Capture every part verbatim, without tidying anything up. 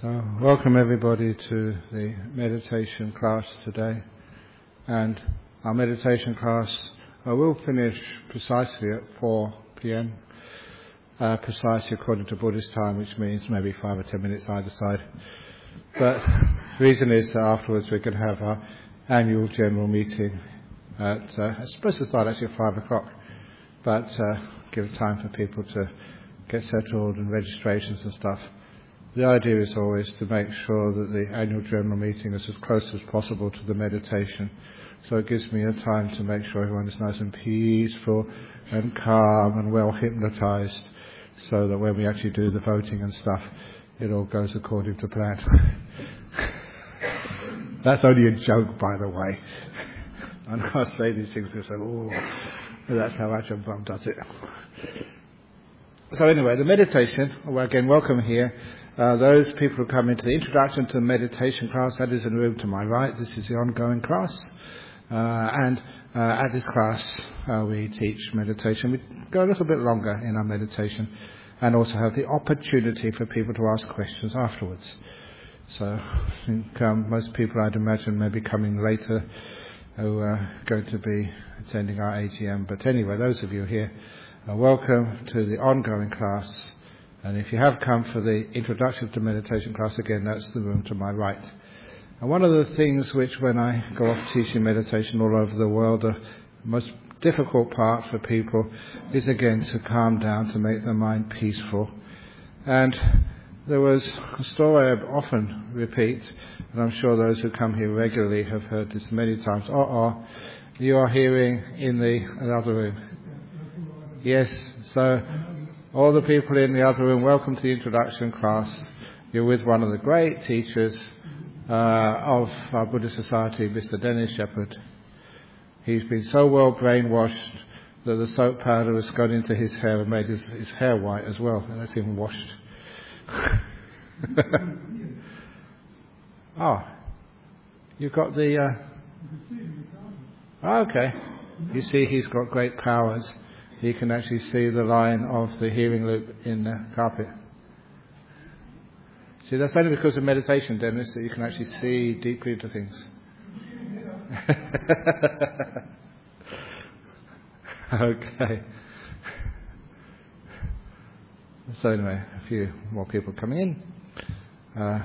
So, welcome everybody to the meditation class today. And our meditation class uh, will finish precisely at four p.m. Uh, precisely according to Buddhist time, which means maybe five or ten minutes either side. But the reason is that afterwards we can have our annual general meeting at, uh, it's supposed to start actually at five o'clock, but uh, give time for people to get settled and registrations and stuff. The idea is always to make sure that the annual general meeting is as close as possible to the meditation. So it gives me a time to make sure everyone is nice and peaceful and calm and well hypnotized, so that when we actually do the voting and stuff, it all goes according to plan. That's only a joke, by the way. And I say these things, people say, oh, that's how Ajahn Brahm does it. So anyway, the meditation, well, again, welcome here. Uh, those people who come into the introduction to the meditation class, that is in the room to my right. This is the ongoing class. Uh, and uh, at this class, uh, we teach meditation. We go a little bit longer in our meditation and also have the opportunity for people to ask questions afterwards. So I think um, most people, I'd imagine, may be coming later who are going to be attending our A G M. But anyway, those of you here, uh, welcome to the ongoing class. And if you have come for the introduction to meditation class, again, that's the room to my right. And one of the things which, when I go off teaching meditation all over the world, the most difficult part for people is, again, to calm down, to make their mind peaceful. And there was a story I often repeat, and I'm sure those who come here regularly have heard this many times. Uh-oh, you are hearing in the other room. Yes, so all the people in the other room, welcome to the introduction class. You're with one of the great teachers uh, of our Buddhist Society, Mister Dennis Shepherd. He's been so well brainwashed that the soap powder has gone into his hair and made his, his hair white as well, and that's even washed. Oh, you've got the... Uh... Oh, okay. You see he's got great powers. He can actually see the line of the hearing loop in the carpet. See, that's only because of meditation, Dennis, that you can actually see deeply into things. Okay. So anyway, a few more people coming in. Uh,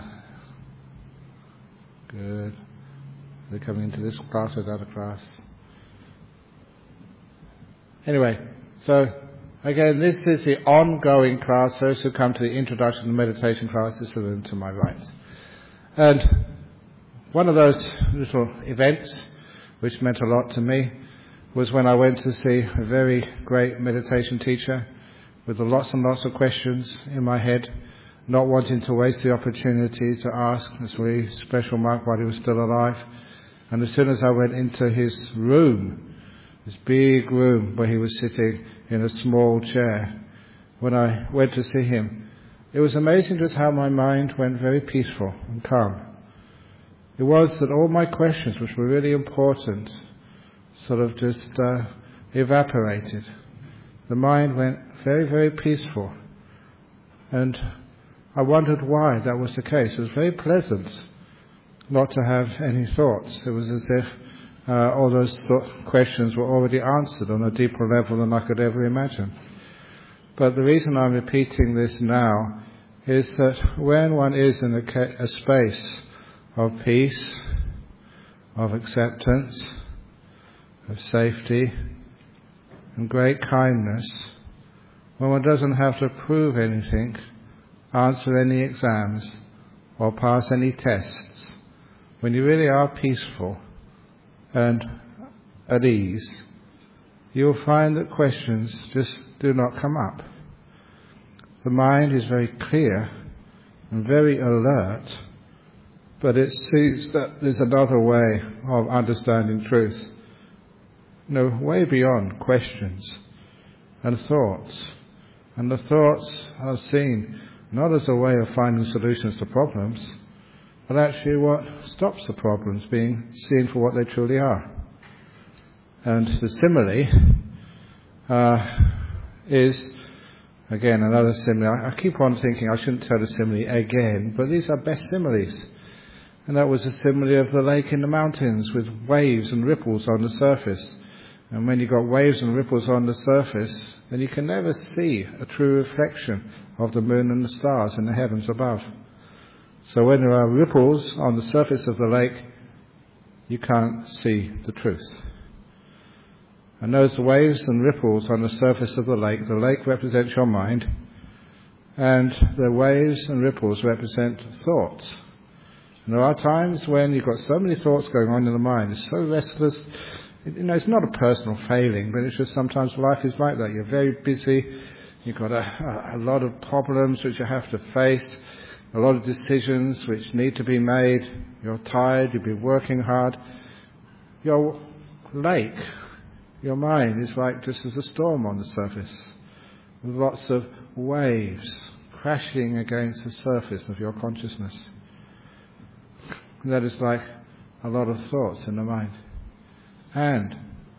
good. They're coming into this class or that class. Anyway, so again, this is the ongoing class. Those who come to the introduction to meditation class is the room to my right. And one of those little events which meant a lot to me was when I went to see a very great meditation teacher with lots and lots of questions in my head, not wanting to waste the opportunity to ask this really special monk while he was still alive. And as soon as I went into his room, this big room where he was sitting in a small chair, when I went to see him, it was amazing just how my mind went very peaceful and calm. It was that all my questions, which were really important, sort of just uh, evaporated. The mind went very, very peaceful. And I wondered why that was the case. It was very pleasant not to have any thoughts. It was as if Uh, all those th- questions were already answered on a deeper level than I could ever imagine. But the reason I'm repeating this now is that when one is in a, ca- a space of peace, of acceptance, of safety, and great kindness, when one doesn't have to prove anything, answer any exams, or pass any tests, when you really are peaceful and at ease, you'll find that questions just do not come up. The mind is very clear and very alert, but it sees that there's another way of understanding truth, you know, way beyond questions and thoughts. And the thoughts are seen not as a way of finding solutions to problems, but actually what stops the problems being seen for what they truly are. And the simile uh, is Again, another simile. I, I keep on thinking I shouldn't tell the simile again, but these are best similes. And that was a simile of the lake in the mountains with waves and ripples on the surface. And when you've got waves and ripples on the surface, then you can never see a true reflection of the moon and the stars in the heavens above. So when there are ripples on the surface of the lake, you can't see the truth. And those waves and ripples on the surface of the lake, the lake represents your mind, and the waves and ripples represent thoughts. And there are times when you've got so many thoughts going on in the mind, it's so restless. You know, it's not a personal failing, but it's just sometimes life is like that. You're very busy, you've got a, a lot of problems which you have to face, a lot of decisions which need to be made. You're tired, you've been working hard. Your lake, your mind is like just as a storm on the surface, with lots of waves crashing against the surface of your consciousness. That is like a lot of thoughts in the mind. And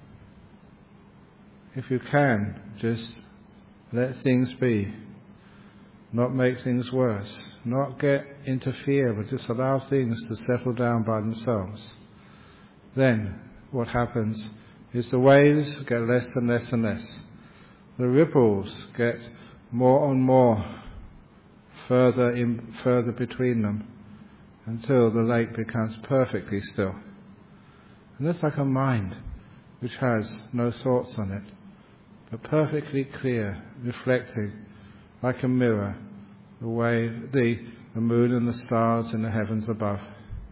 if you can, just let things be, not make things worse, not get interfere, but just allow things to settle down by themselves. Then what happens is the waves get less and less and less. The ripples get more and more further in, further between them, until the lake becomes perfectly still. And that's like a mind which has no thoughts on it, but perfectly clear, reflecting like a mirror the way the, the moon and the stars in the heavens above.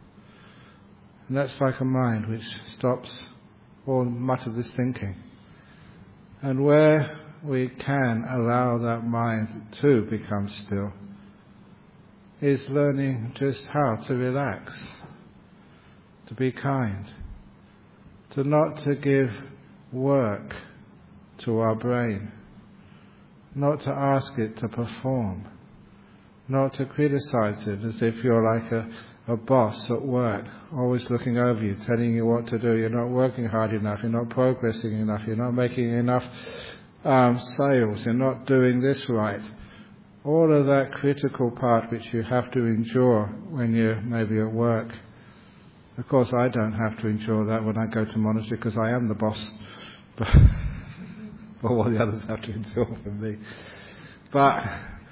And that's like a mind which stops all much of this thinking. And where we can allow that mind to become still is learning just how to relax, to be kind, to not to give work to our brain, not to ask it to perform, not to criticize it as if you're like a, a boss at work, always looking over you, telling you what to do. You're not working hard enough, you're not progressing enough, you're not making enough um, sales, you're not doing this right. All of that critical part which you have to endure when you're maybe at work. Of course, I don't have to endure that when I go to monastery because I am the boss. But, but what the others have to endure from me. But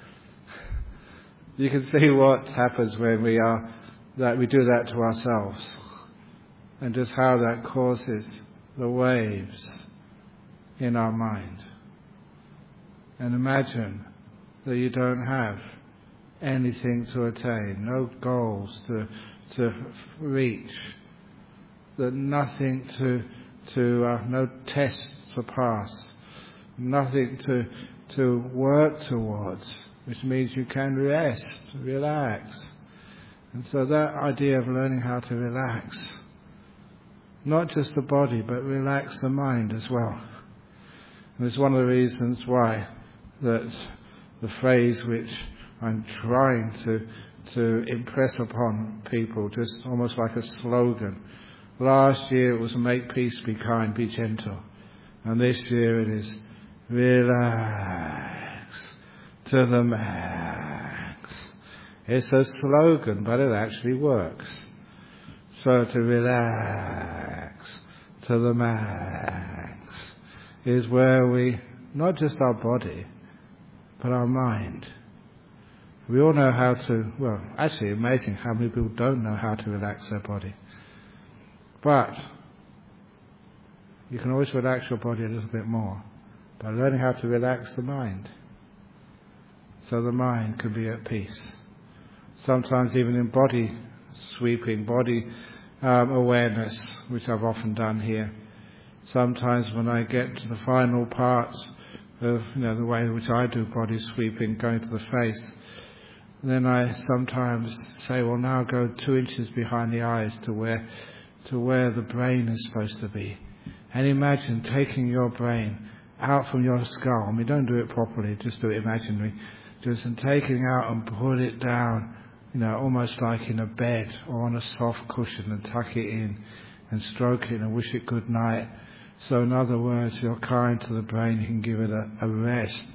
you can see what happens when we are that we do that to ourselves, and just how that causes the waves in our mind. And imagine that you don't have anything to attain, no goals to to reach, that nothing to to uh, no tests to pass, nothing to to work towards, which means you can rest, relax. And so that idea of learning how to relax, not just the body, but relax the mind as well. And it's one of the reasons why that the phrase which I'm trying to to impress upon people, just almost like a slogan. Last year it was make peace, be kind, be gentle. And this year it is relax to the max. It's a slogan, but it actually works. So to relax to the max is where we, not just our body, but our mind. We all know how to, well, actually amazing how many people don't know how to relax their body. But you can always relax your body a little bit more by learning how to relax the mind, so the mind can be at peace. Sometimes even in body sweeping, body um, awareness, which I've often done here. Sometimes when I get to the final parts of, you know, the way in which I do body sweeping, going to the face, then I sometimes say, well, now go two inches behind the eyes to where to where the brain is supposed to be. And imagine taking your brain out from your skull. I mean, don't do it properly, just do it imaginary. Just and taking out and put it down, you know, almost like in a bed or on a soft cushion, and tuck it in and stroke it and wish it good night. So in other words, you're kind to the brain, you can give it a, a rest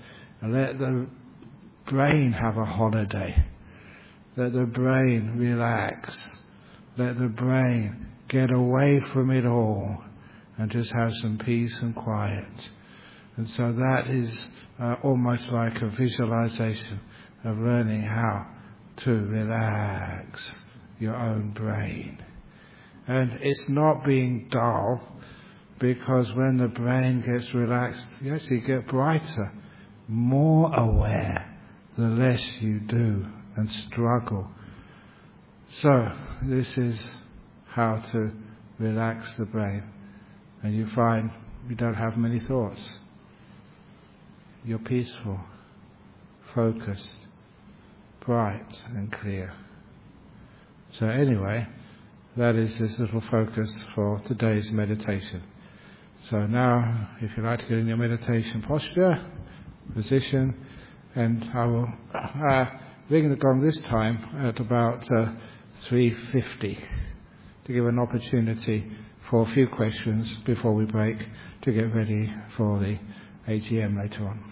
And let the brain have a holiday. Let the brain relax. Let the brain get away from it all and just have some peace and quiet. And so that is uh, almost like a visualization of learning how to relax your own brain. And it's not being dull, because when the brain gets relaxed, you actually get brighter, more aware, the less you do and struggle. So this is how to relax the brain. And you find you don't have many thoughts. You're peaceful, focused, bright and clear. So anyway, that is this little focus for today's meditation. So now, if you like to get in your meditation posture, position, and I will uh, ring the gong this time at about uh, three fifty to give an opportunity for a few questions before we break to get ready for the A G M later on.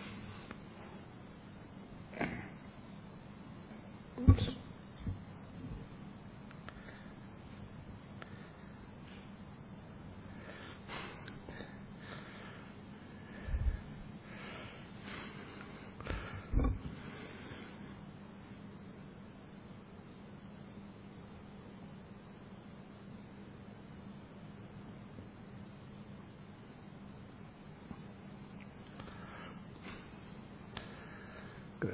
Oops. Good.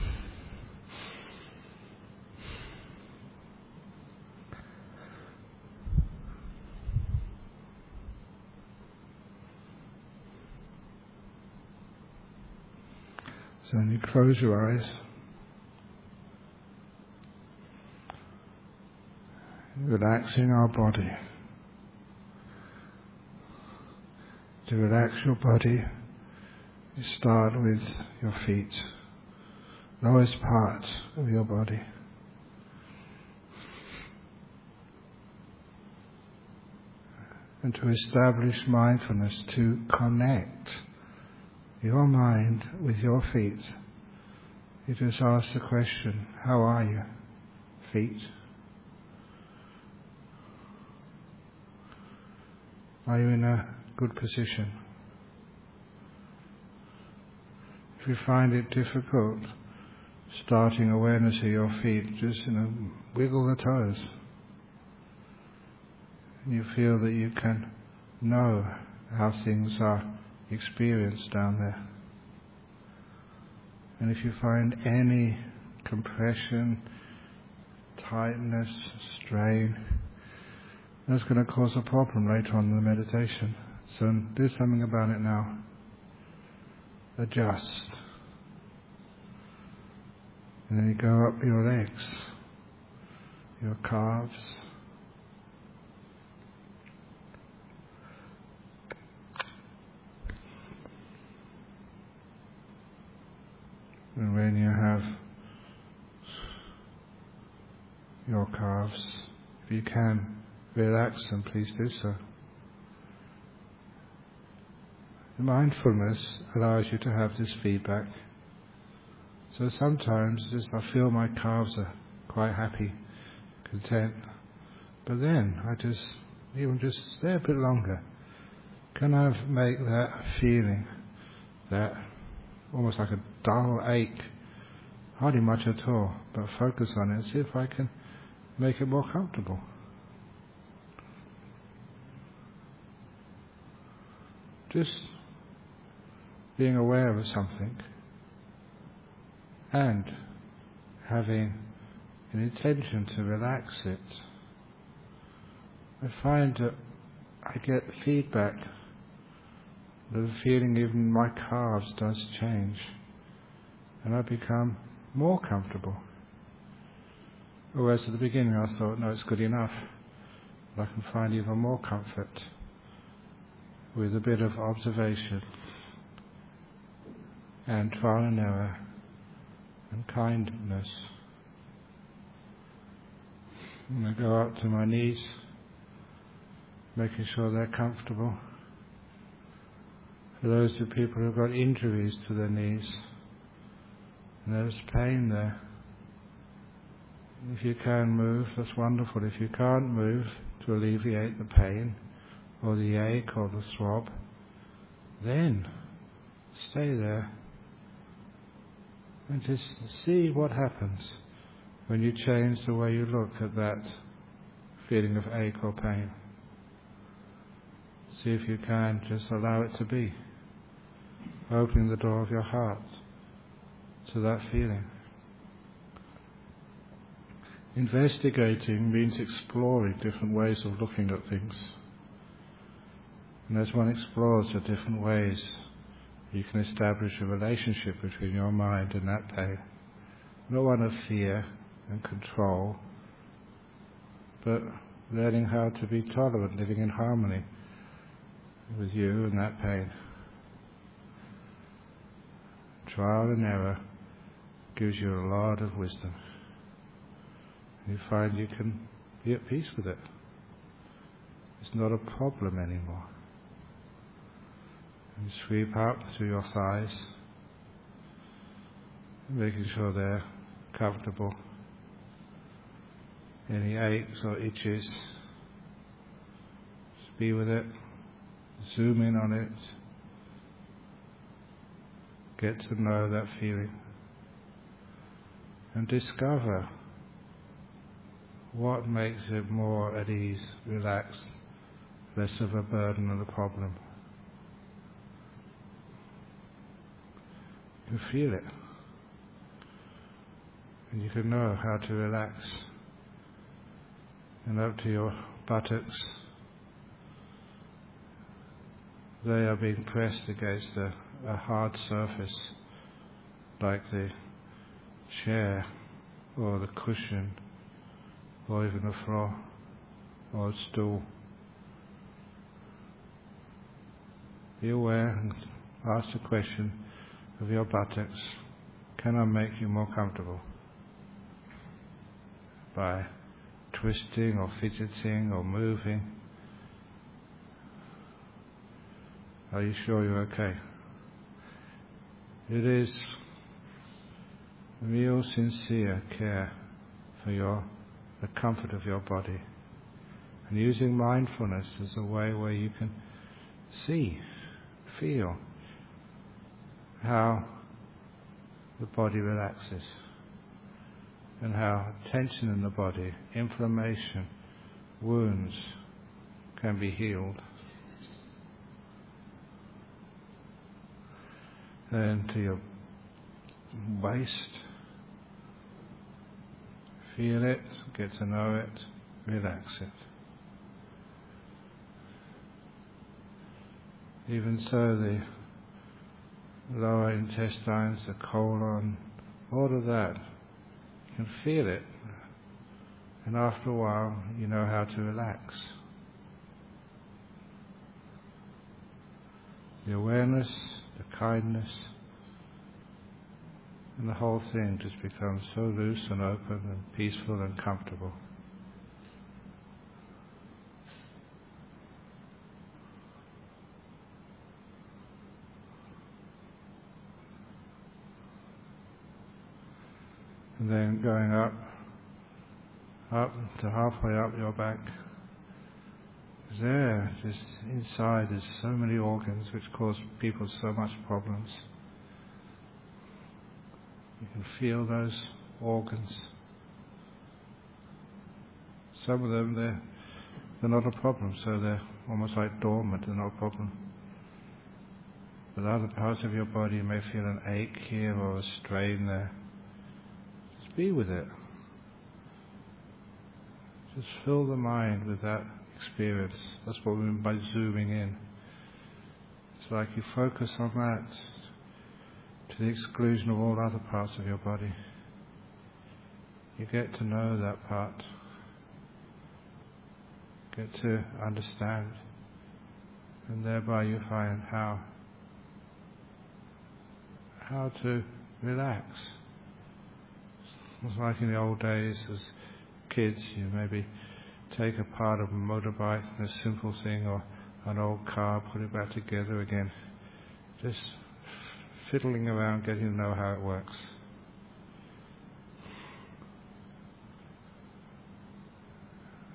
So then you close your eyes. Relaxing our body. To relax your body, you start with your feet, lowest part of your body. And to establish mindfulness, to connect your mind with your feet, you just ask the question, how are you, feet? Are you in a good position? If you find it difficult starting awareness of your feet, just you know, wiggle the toes. You feel that you can know how things are experienced down there. And if you find any compression, tightness, strain, that's going to cause a problem later on in the meditation. So do something about it now. Adjust. And then you go up your legs, your calves. And when you have your calves, if you can relax them, please do so. Mindfulness allows you to have this feedback. So sometimes just I feel my calves are quite happy, content. But then I just, even just stay a bit longer. Can I make that feeling, that almost like a dull ache, hardly much at all, but focus on it and see if I can make it more comfortable. Just being aware of something and having an intention to relax it. I find that I get feedback that the feeling even in my calves does change, and I become more comfortable. Whereas at the beginning I thought, no, it's good enough, but I can find even more comfort with a bit of observation and trial and error and kindness. And I go up to my knees, making sure they're comfortable. For those of people who've got injuries to their knees, And there's pain there. If you can move, that's wonderful. If you can't move to alleviate the pain or the ache or the throb, then stay there and just see what happens when you change the way you look at that feeling of ache or pain. See if you can just allow it to be, opening the door of your heart to that feeling. Investigating means exploring different ways of looking at things. And as one explores the different ways, you can establish a relationship between your mind and that pain. Not one of fear and control, but learning how to be tolerant, living in harmony with you and that pain. Trial and error gives you a lot of wisdom. You find you can be at peace with it. It's not a problem anymore. You sweep up through your thighs, making sure they're comfortable. Any aches or itches, just be with it. Zoom in on it. Get to know that feeling. And discover what makes it more at ease, relaxed, less of a burden and a problem. You feel it. And you can know how to relax. And up to your buttocks, they are being pressed against a, a hard surface, like the chair or the cushion or even the floor or a stool. Be aware and ask the question of your buttocks, can I make you more comfortable? By twisting or fidgeting or moving. Are you sure you're okay? It is real, sincere care for your the comfort of your body, and using mindfulness as a way where you can see, feel how the body relaxes and how tension in the body, inflammation, wounds can be healed. And to your waist, feel it, get to know it, relax it. Even so, the lower intestines, the colon, all of that, you can feel it. And after a while, you know how to relax. The awareness, the kindness, and the whole thing just becomes so loose and open and peaceful and comfortable. And then going up, up to halfway up your back. There, just inside, there's so many organs which cause people so much problems. You can feel those organs. Some of them, they're, they're not a problem, so they're almost like dormant, they're not a problem. But other parts of your body, you may feel an ache here or a strain there. Just be with it. Just fill the mind with that experience. That's what we mean by zooming in. It's like you focus on that to the exclusion of all other parts of your body. You get to know that part. Get to understand. And thereby you find how how to relax. It's like in the old days as kids, you maybe take a part of a motorbike, a simple thing, or an old car, put it back together again. Just fiddling around, getting to know how it works.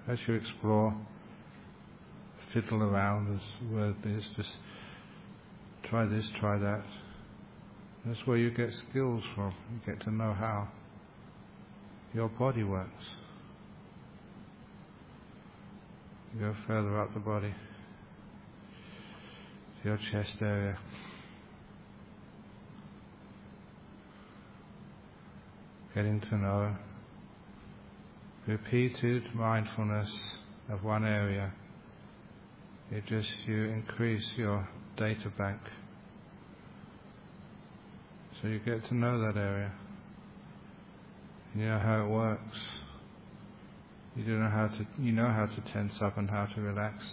as you explore, fiddle around, as the word is, just try this, try that. That's where you get skills from. You get to know how your body works. You go further up the body, to your chest area. Getting to know repeated mindfulness of one area. It just, you increase your data bank. So you get to know that area. You know how it works. You do know how to, you know how to tense up and how to relax.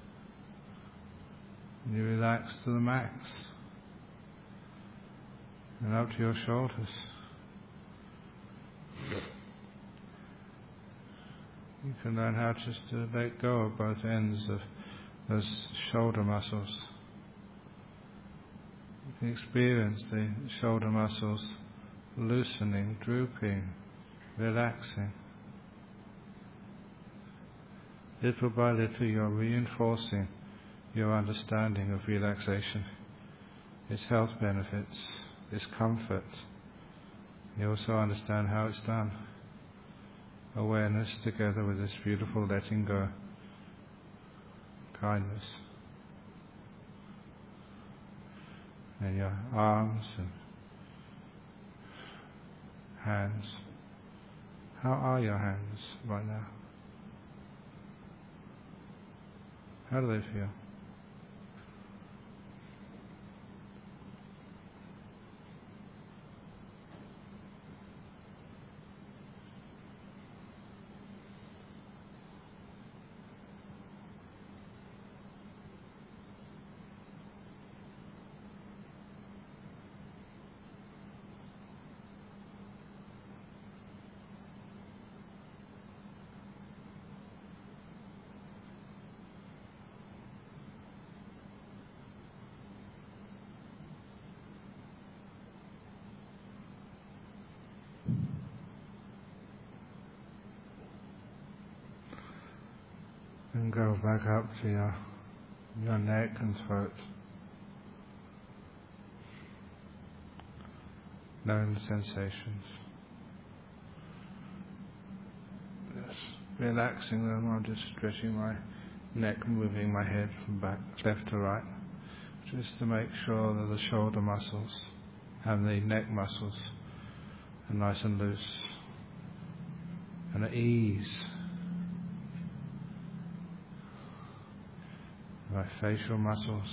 And you relax to the max. And up to your shoulders. You can learn how just to let go of both ends of those shoulder muscles. You can experience the shoulder muscles loosening, drooping, relaxing. Little by little you're reinforcing your understanding of relaxation, its health benefits, its comfort. You also understand how it's done. Awareness together with this beautiful letting go, kindness. And your arms and hands. How are your hands right now? How do they feel? And go back up to your, your neck and throat. Known sensations. Just relaxing them. I'm just stretching my neck, moving my head from back, left to right, just to make sure that the shoulder muscles and the neck muscles are nice and loose and at ease. My facial muscles.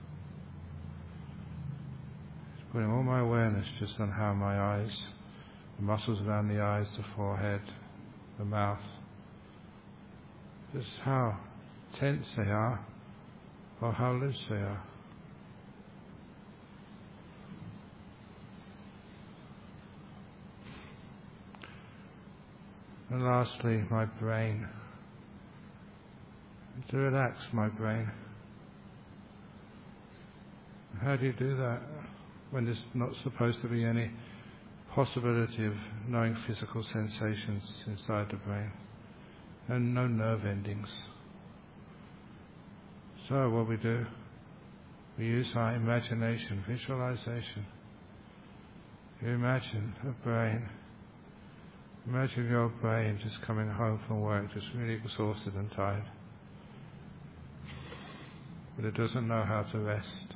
Just putting all my awareness just on how my eyes, the muscles around the eyes, the forehead, the mouth, just how tense they are or how loose they are. And lastly, my brain. To relax my brain. How do you do that when there's not supposed to be any possibility of knowing physical sensations inside the brain and no nerve endings? So what we do, we use our imagination, visualization. You imagine a brain. Imagine your brain just coming home from work, just really exhausted and tired. But it doesn't know how to rest.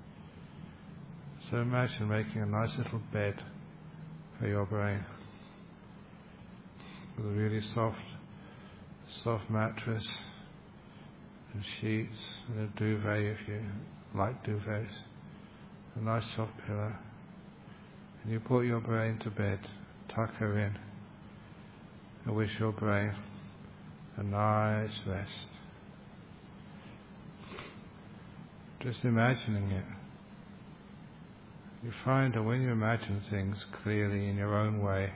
So imagine making a nice little bed for your brain with a really soft, soft mattress and sheets and a duvet if you like duvets, a nice soft pillow. And you put your brain to bed, tuck her in, and wish your brain a nice rest. Just imagining it. You find that when you imagine things clearly in your own way,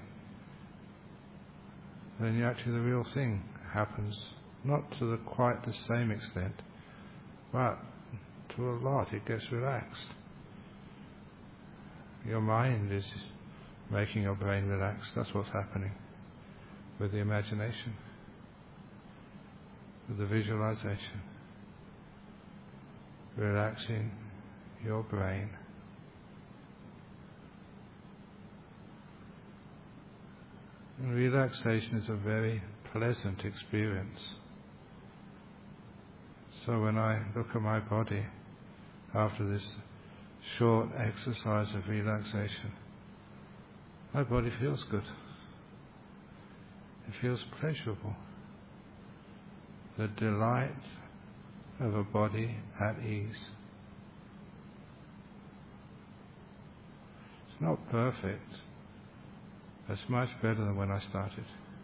then actually the real thing happens, not to the quite the same extent, but to a lot. It gets relaxed. Your mind is making your brain relax. That's what's happening with the imagination. with the visualization, relaxing your brain. And relaxation is a very pleasant experience. So when I look at my body after this short exercise of relaxation, my body feels good. It feels pleasurable. The delight of a body at ease. It's not perfect. It's much better than when I started.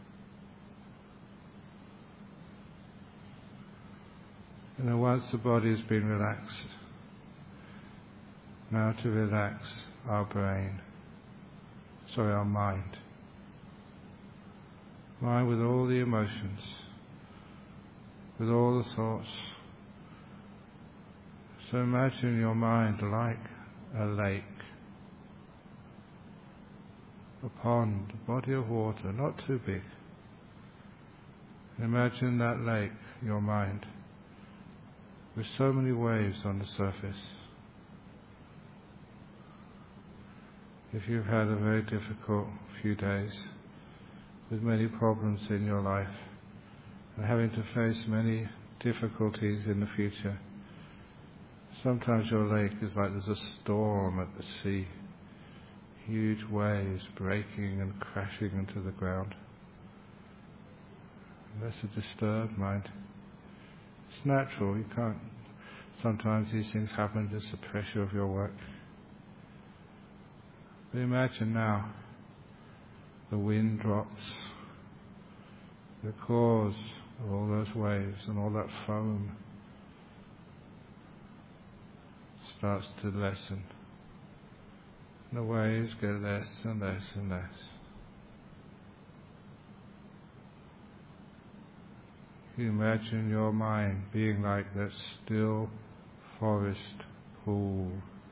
And then once the body has been relaxed, now to relax our brain, sorry, our mind. Mind with all the emotions, with all the thoughts. So imagine your mind like a lake, a pond, a body of water, not too big. Imagine that lake, your mind, with so many waves on the surface. If you've had a very difficult few days, with many problems in your life, and having to face many difficulties in the future, sometimes your lake is like there's a storm at the sea, huge waves breaking and crashing into the ground. That's a disturbed mind. It's natural, you can't, sometimes these things happen, just the pressure of your work. But imagine now, the wind drops, the cause of all those waves and all that foam starts to lessen. The waves get less and less and less. You imagine your mind being like that still forest pool.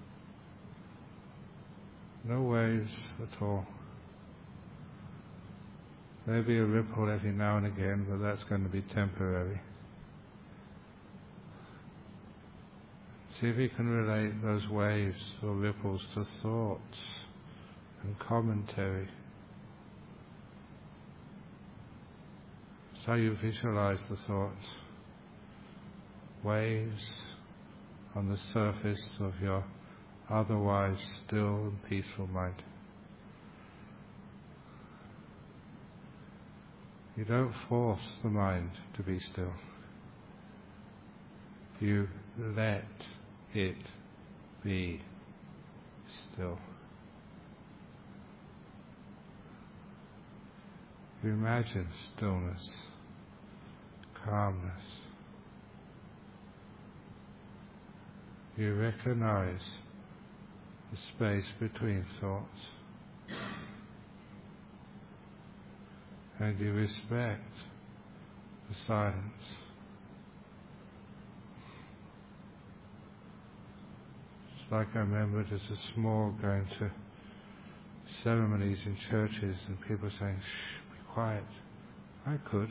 No waves at all. Maybe a ripple every now and again, but that's going to be temporary. See if you can relate those waves or ripples to thoughts and commentary. So you visualize the thoughts. Waves on the surface of your otherwise still and peaceful mind. You don't force the mind to be still. You let it be still. You imagine stillness, calmness. You recognize the space between thoughts. And you respect the silence. It's like I remember as a small going to ceremonies in churches and people saying, shh, be quiet. I could.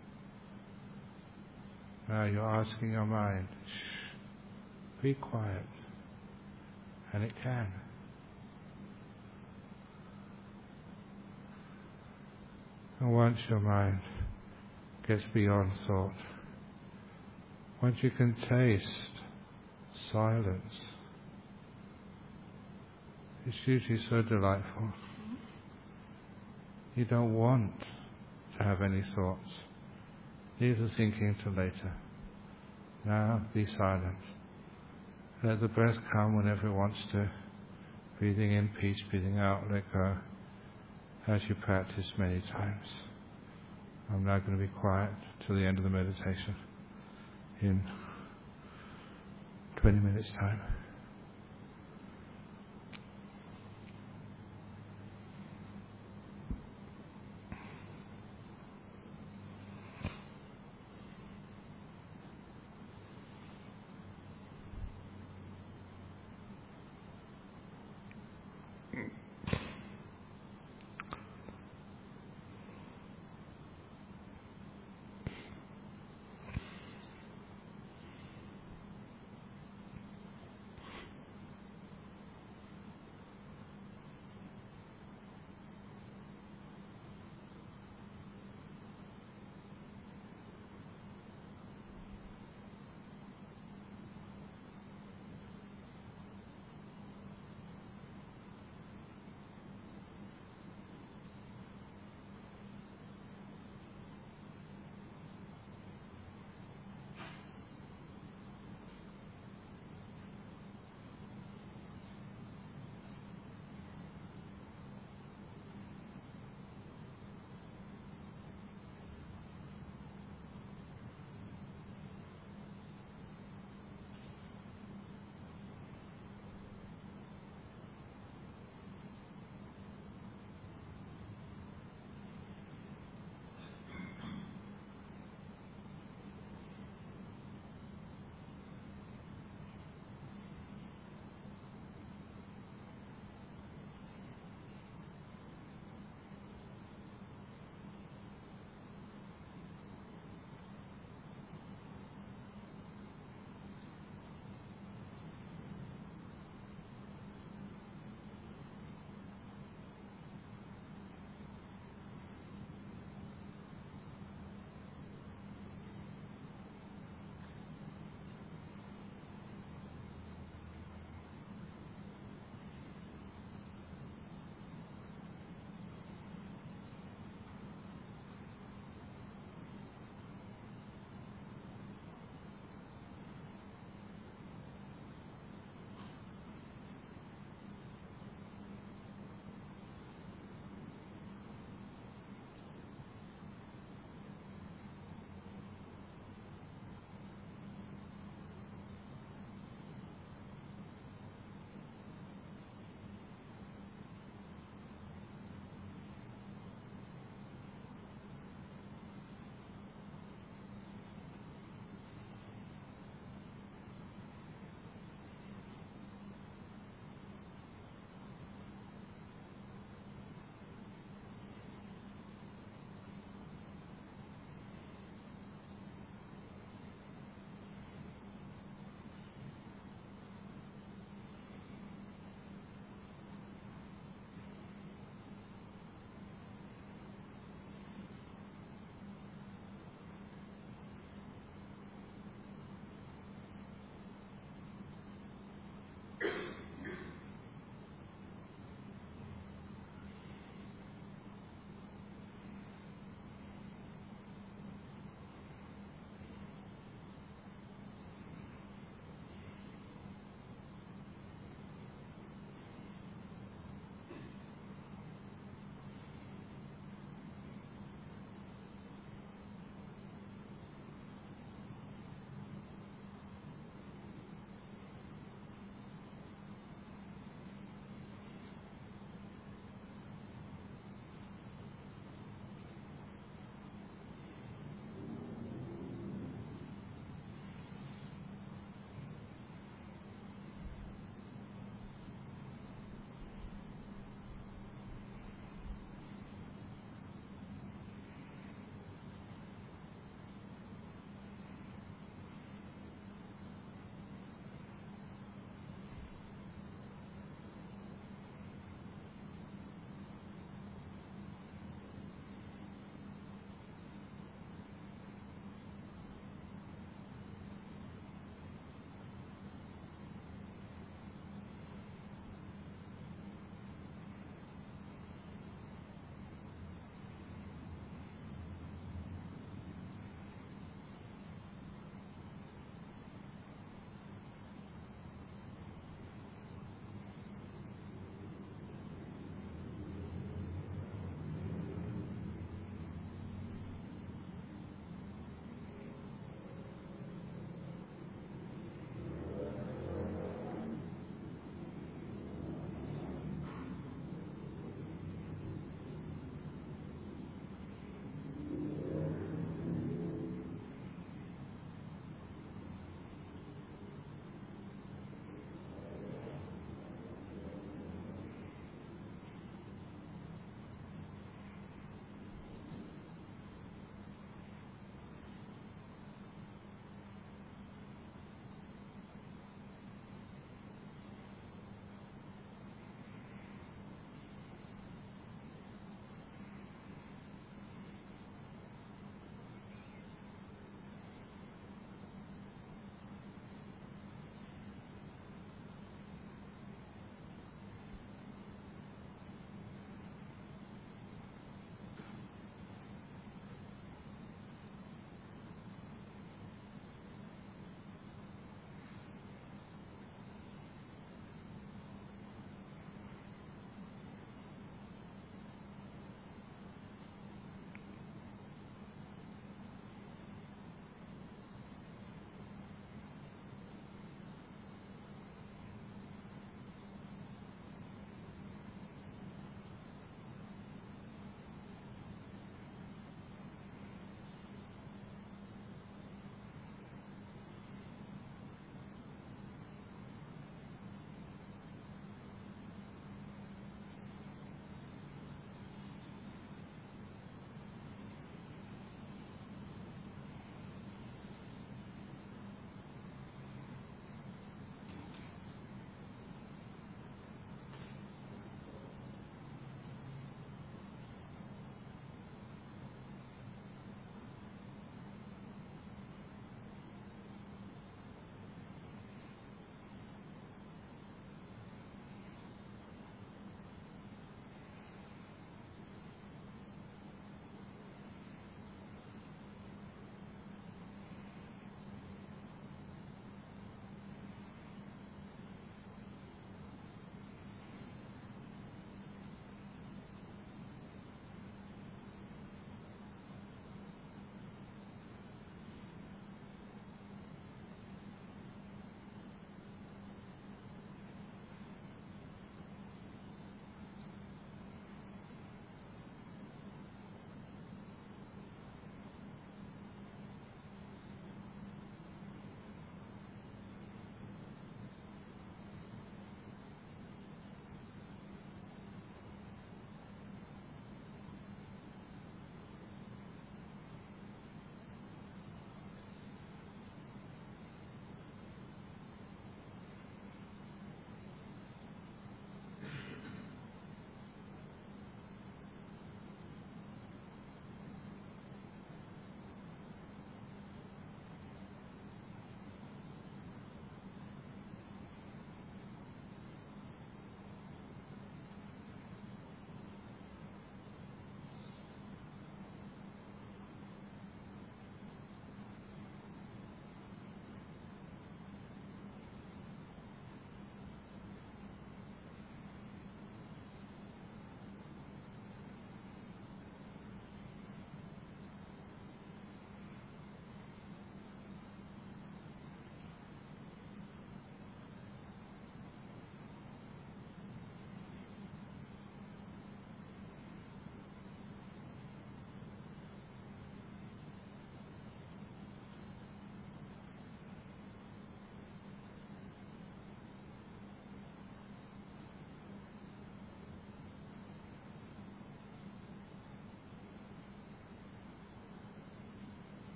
Now you're asking your mind, shh, be quiet. And it can. And once your mind gets beyond thought, once you can taste silence, it's usually so delightful. You don't want to have any thoughts. Leave the thinking till later. Now be silent. Let the breath come whenever it wants to. Breathing in peace, breathing out, let go. As you practice many times. I'm now going to be quiet till the end of the meditation in twenty minutes time.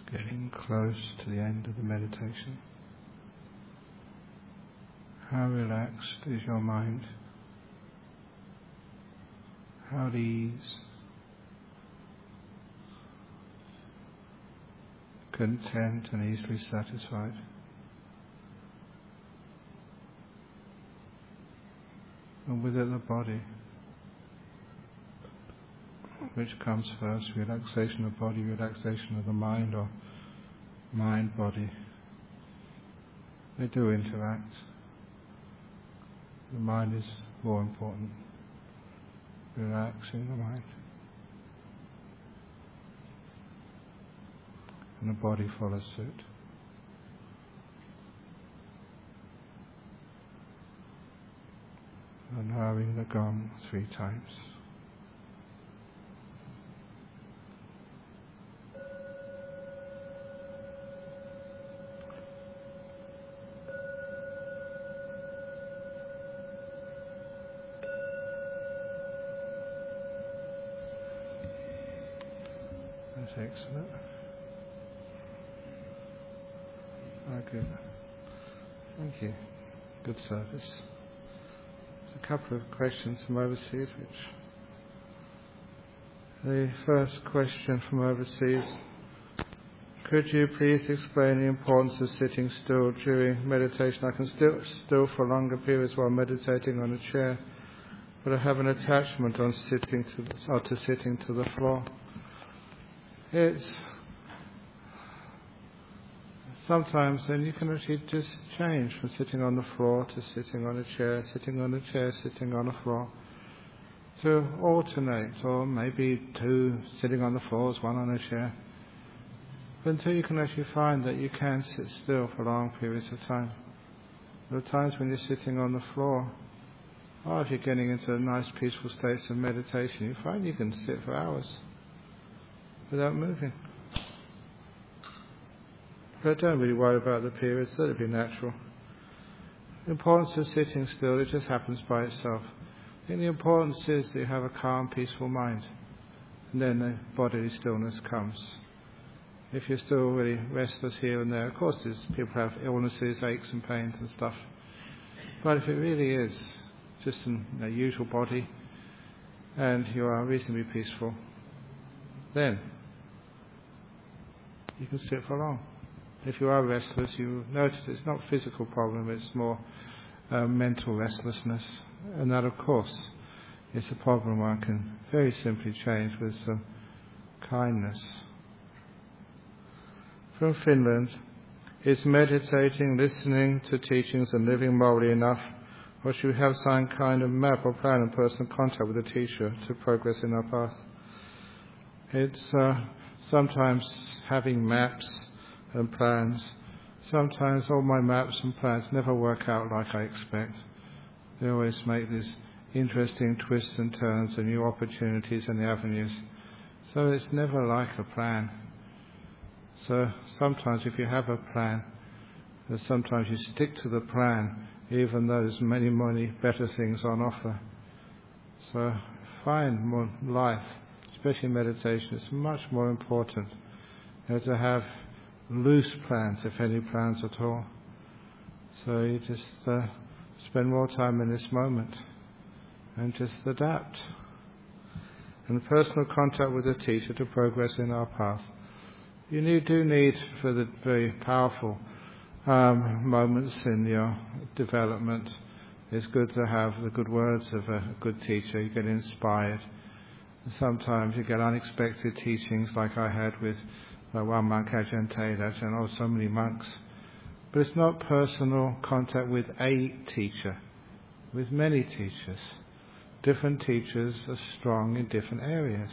Getting close to the end of the meditation. How relaxed is your mind? How at ease, content and easily satisfied. And with it the body. Which comes first, relaxation of body, relaxation of the mind, or mind-body? They do interact. The mind is more important. Relaxing the mind. And the body follows suit. And having the gong three times. Excellent. Very good. Thank you. Good service. There's a couple of questions from overseas, which the first question from overseas: could you please explain the importance of sitting still during meditation? I can still still for longer periods while meditating on a chair, but I have an attachment on sitting to the, or to sitting to the floor. It's sometimes then you can actually just change from sitting on the floor to sitting on a chair, sitting on a chair, sitting on a floor, to alternate, or maybe two sitting on the floors, one on a chair, until you can actually find that you can sit still for long periods of time. There are times when you're sitting on the floor, or if you're getting into a nice peaceful state of meditation, you find you can sit for hours without moving. But don't really worry about the periods, let it be natural. The importance of sitting still, it just happens by itself. I think the importance is that you have a calm, peaceful mind, and then the bodily stillness comes. If you're still really restless here and there, of course there's people have illnesses, aches and pains and stuff, but if it really is just a you know, usual body, and you are reasonably peaceful, then you can sit for long. If you are restless, you notice it's not a physical problem, it's more uh, mental restlessness. And that, of course, is a problem one can very simply change with some kindness. From Finland: is meditating, listening to teachings and living morally enough, or should we have some kind of map or plan and personal contact with the teacher to progress in our path? It's uh, sometimes having maps and plans. Sometimes all my maps and plans never work out like I expect. They always make these interesting twists and turns and new opportunities and avenues. So it's never like a plan. So sometimes if you have a plan, sometimes you stick to the plan even though there's many, many better things on offer. So find more life, especially meditation, it's much more important you know, to have loose plans, if any plans at all. So you just uh, spend more time in this moment and just adapt. And personal contact with the teacher to progress in our path. You need, do need, for the very powerful um, moments in your development, it's good to have the good words of a good teacher. You get inspired. And sometimes you get unexpected teachings like I had with uh, one monk, Ajahn Taydat, and oh, so many monks. But it's not personal contact with a teacher, with many teachers. Different teachers are strong in different areas.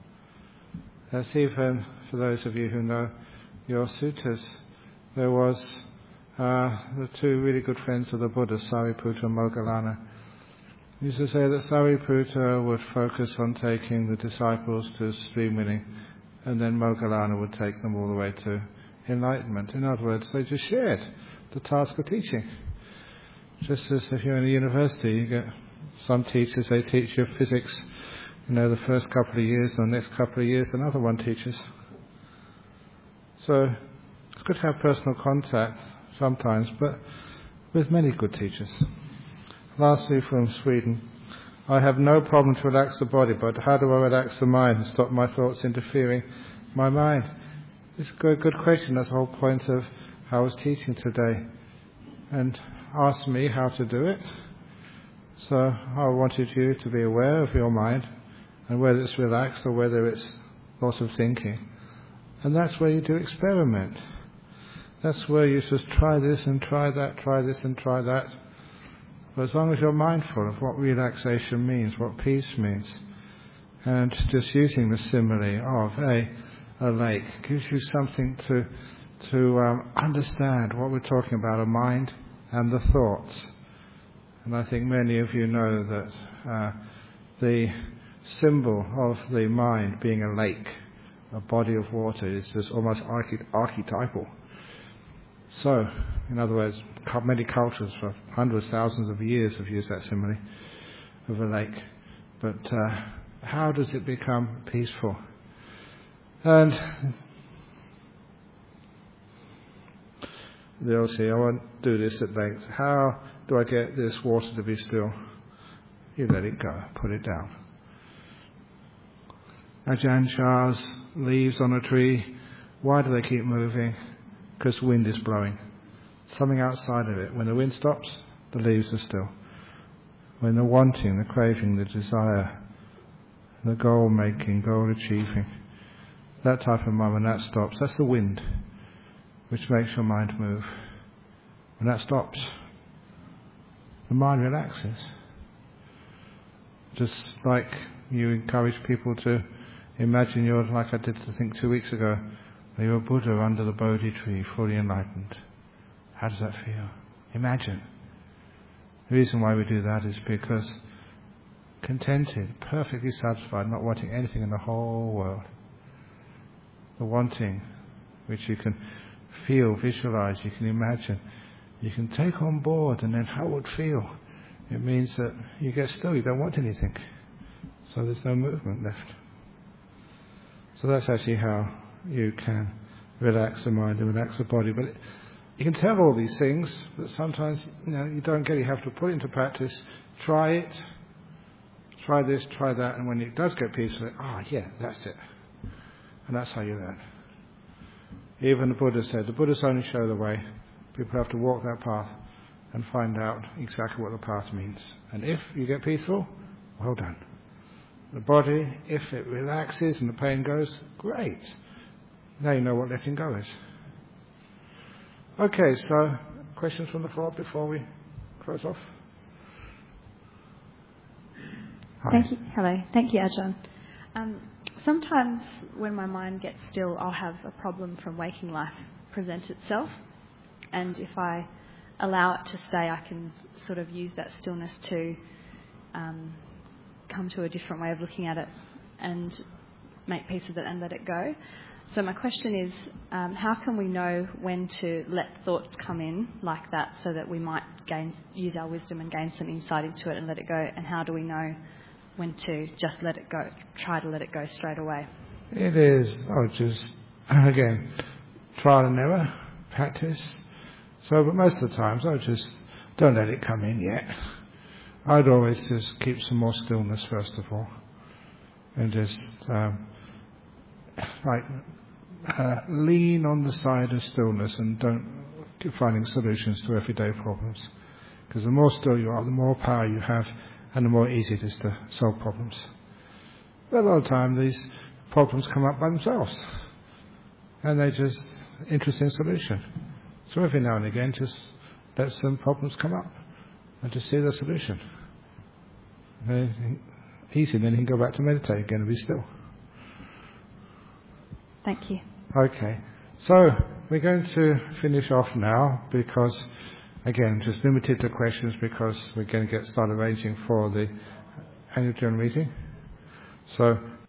That's even, for those of you who know your suttas, there was uh, the two really good friends of the Buddha, Sariputta and Moggallana. He used to say that Sariputta would focus on taking the disciples to stream winning, and then Moggallana would take them all the way to enlightenment. In other words, they just shared the task of teaching. Just as if you're in a university, you get some teachers, they teach you physics, you know, the first couple of years, the next couple of years another one teaches. So it's good to have personal contact sometimes, but with many good teachers. Lastly, from Sweden, I have no problem to relax the body, but how do I relax the mind and stop my thoughts interfering my mind? It's a good, good question. That's the whole point of how I was teaching today. And asked me how to do it. So I wanted you to be aware of your mind and whether it's relaxed or whether it's lots of thinking. And that's where you do experiment. That's where you just try this and try that, try this and try that. But as long as you're mindful of what relaxation means, what peace means, and just using the simile of a, a lake gives you something to to um, understand what we're talking about, a mind and the thoughts. And I think many of you know that uh, the symbol of the mind being a lake, a body of water, is just almost archety- archetypal. So, in other words, many cultures for hundreds, thousands of years have used that simile of a lake. But uh, how does it become peaceful? And they'll say, I won't do this at length. How do I get this water to be still? You let it go, put it down. Ajahn Chah's leaves on a tree, why do they keep moving? Because wind is blowing. Something outside of it. When the wind stops, the leaves are still. When the wanting, the craving, the desire, the goal making, goal achieving, that type of mind, when that stops, that's the wind which makes your mind move. When that stops, the mind relaxes. Just like you encourage people to imagine you're, like I did I think two weeks ago, you're a Buddha under the Bodhi tree, fully enlightened. How does that feel? Imagine. The reason why we do that is because contented, perfectly satisfied, not wanting anything in the whole world. The wanting, which you can feel, visualize, you can imagine, you can take on board, and then how it would feel. It means that you get still, you don't want anything. So there's no movement left. So that's actually how you can relax the mind and relax the body. But it, you can tell all these things, but sometimes you know you don't get it. You have to put it into practice. Try it. Try this, try that, and when it does get peaceful, ah, oh, yeah, that's it. And that's how you learn. Even the Buddha said, the Buddhists only show the way. People have to walk that path and find out exactly what the path means. And if you get peaceful, well done. The body, if it relaxes and the pain goes, great. Now you know what letting go is. Okay, so questions from the floor before we close off? Hi. Thank you. Hello. Thank you, Ajahn. Um, sometimes when my mind gets still, I'll have a problem from waking life present itself. And if I allow it to stay, I can sort of use that stillness to um, come to a different way of looking at it and make peace with it and let it go. So my question is, um, how can we know when to let thoughts come in like that so that we might gain, use our wisdom and gain some insight into it and let it go? And how do we know when to just let it go, try to let it go straight away? It is, I would just, again, trial and error, practice. So, but most of the times, I would just, don't let it come in yet. I'd always just keep some more stillness first of all. And just, um, like, uh, lean on the side of stillness and don't keep finding solutions to everyday problems. Because the more still you are, the more power you have, and the more easy it is to solve problems. But a lot of the time, these problems come up by themselves. And they're just interesting solution. So every now and again, just let some problems come up and just see the solution. And easy, then you can go back to meditate again and be still. Thank you. Okay. So we're going to finish off now because, again, just limited to questions because we're going to get started arranging for the annual general meeting. So